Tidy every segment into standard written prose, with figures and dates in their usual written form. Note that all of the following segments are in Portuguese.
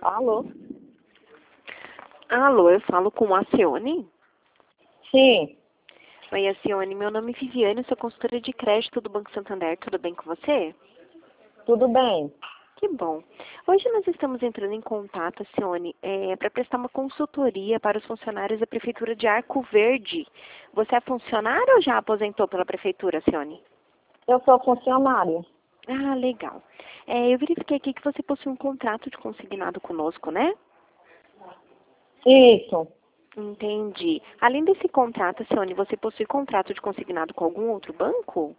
Alô? Alô, eu falo com a Cione? Sim, Oi, a Cione, meu nome é Viviane, eu sou consultora de crédito do Banco Santander, tudo bem com você? tudo bem. Que bom. Hoje nós estamos entrando em contato, Cione, para prestar uma consultoria para os funcionários da Prefeitura de Arco Verde. Você é funcionário ou já aposentou pela Prefeitura, Cione? Eu sou funcionária. Ah, legal. Eu verifiquei aqui que você possui um contrato de consignado conosco, né? Isso. Entendi. Além desse contrato, Cione, você possui contrato de consignado com algum outro banco?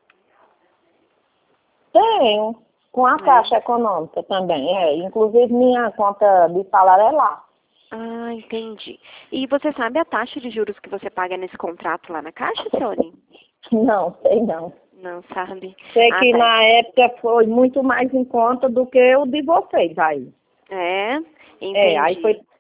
Tenho. Com a Caixa Econômica também. Inclusive minha conta de salário é lá. Ah, entendi. E você sabe a taxa de juros que você paga nesse contrato lá na Caixa, Cione? Não, sei não. Não sabe? Sei Ah, que tá. na época foi muito mais em conta do que o de vocês aí. É, Aí foi, entendi.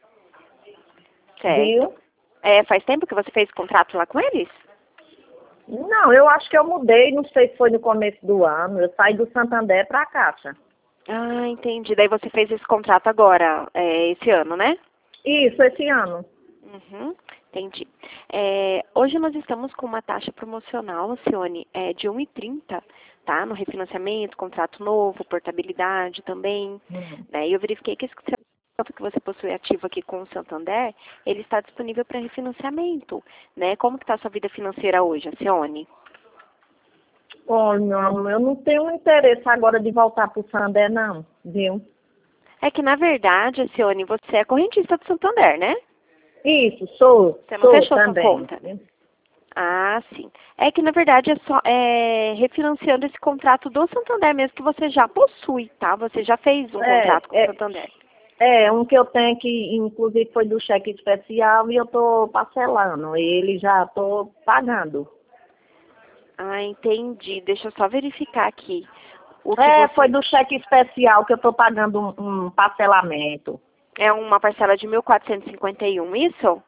Certo. viu? Faz tempo que você fez contrato lá com eles? Não, eu acho que eu mudei, não sei se foi no começo do ano. Eu saí do Santander para a Caixa. Ah, entendi. Daí você fez esse contrato agora, esse ano, né? Isso, esse ano. Uhum, entendi. Hoje nós estamos com uma taxa promocional, Cione, de 1,30, tá? No refinanciamento, contrato novo, portabilidade também, né? E eu verifiquei que esse contrato que você possui ativo aqui com o Santander, ele está disponível para refinanciamento, né? Como que está a sua vida financeira hoje, Cione? Olha, meu amor, eu não tenho interesse agora de voltar para o Santander, não, viu? É que, na verdade, Cione, você é correntista do Santander, né? Isso, sou Você não fechou sua também. conta. Ah, sim. É que, na verdade, é só refinanciando esse contrato do Santander mesmo que você já possui, tá? Você já fez um É, contrato com o é, Santander. um que eu tenho que, inclusive, foi do cheque especial e eu tô parcelando. Ele já tô pagando. Ah, entendi. Deixa eu só verificar aqui. O que Foi você... do cheque especial que eu tô pagando um parcelamento. É uma parcela de 1.451, isso?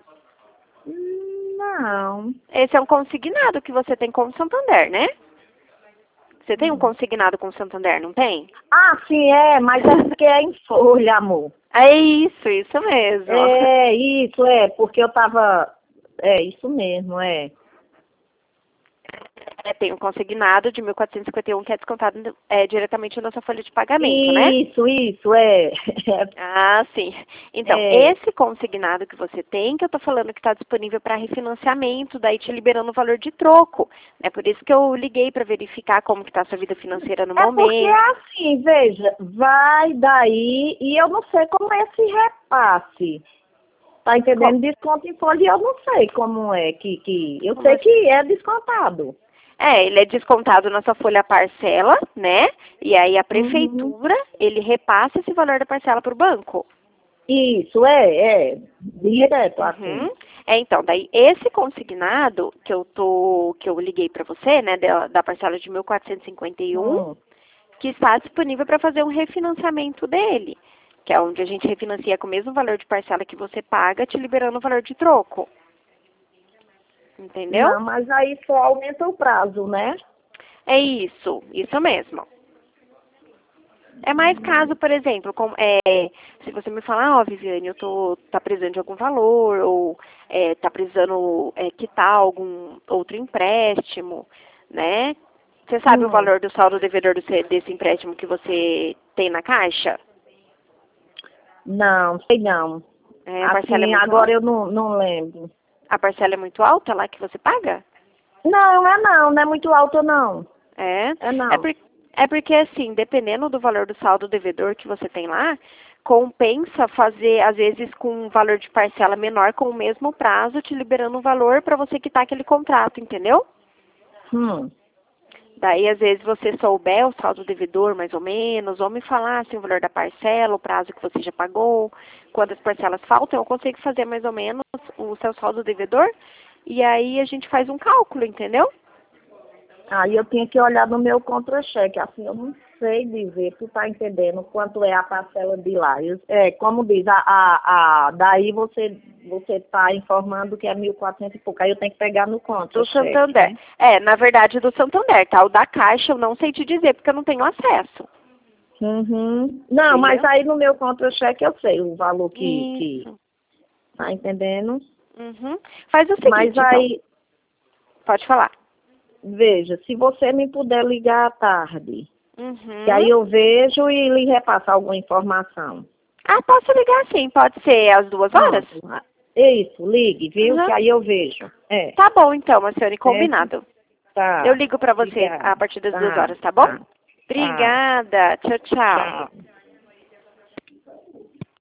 Não. Esse é um consignado que você tem com o Santander, né? Você tem um consignado com o Santander, não tem? Ah, sim, mas é porque é em folha, amor. É isso mesmo. Porque eu tava... É, isso mesmo, é. Tem um consignado de 1.451 que é descontado diretamente na sua folha de pagamento, né? Isso, é. Ah, sim. Então, É, esse consignado que você tem, que eu tô falando que está disponível para refinanciamento, daí te liberando o valor de troco. É por isso que eu liguei para verificar como que está a sua vida financeira no porque momento. é assim, veja, vai daí e eu não sei como é esse repasse. Tá Co- entendendo? Desconto em folha e eu não sei como é que... Eu Como sei assim? que é descontado. Ele é descontado na sua folha parcela, né? E aí a Uhum. prefeitura, ele repassa esse valor da parcela para o banco. Isso, direto assim. Uhum. Então, daí esse consignado que eu liguei para você, né, da parcela de 1.451, Hum. que está disponível para fazer um refinanciamento dele, que é onde a gente refinancia com o mesmo valor de parcela que você paga, te liberando o valor de troco. Entendeu? Não, mas aí só aumenta o prazo, né? É isso mesmo. É mais caso, por exemplo, se você me falar, Viviane, tá precisando de algum valor, ou tá precisando quitar algum outro empréstimo, né? Você sabe o Hum. valor do saldo devedor desse empréstimo que você tem na caixa? Não, sei não. A parcela é Assim, muito agora alta? eu não lembro. A parcela é muito alta lá que você paga? Não é muito alto não. É. É É, não. por, é porque, assim, dependendo do valor do saldo devedor que você tem lá, compensa fazer, às vezes, com um valor de parcela menor, com o mesmo prazo, te liberando um valor para você quitar aquele contrato, entendeu? Hum. Daí, às vezes, você souber o saldo devedor, mais ou menos, ou me falar assim, o valor da parcela, o prazo que você já pagou, quantas parcelas faltam, eu consigo fazer mais ou menos o seu saldo devedor, e aí a gente faz um cálculo, entendeu? Aí eu tinha que olhar no meu contra-cheque, assim, eu não sei dizer, tu tá entendendo quanto é a parcela de lá. Como diz, daí você tá informando que é 1.400 e pouco, aí eu tenho que pegar no Do contra-cheque, Santander. né? Na verdade, do Santander, tá? O da Caixa eu não sei te dizer, porque eu não tenho acesso. Uhum. Não, Entendeu? mas aí no meu contra-cheque eu sei o valor que Isso. tá entendendo? Uhum. Faz o seguinte, Mas aí, então. Pode falar. veja, se você me puder ligar à tarde, que Uhum. aí eu vejo e lhe repasso alguma informação. Ah, posso ligar sim. Pode ser às 2 horas? Pronto. Isso, ligue, viu? Uhum. Que aí eu vejo. É, Tá bom, então, Marciane, certo? combinado. Eu Tá. ligo pra você a Obrigada. partir das 2 Tá, horas, tá bom? tá, tá. Obrigada. Tchau, tchau. Tchau.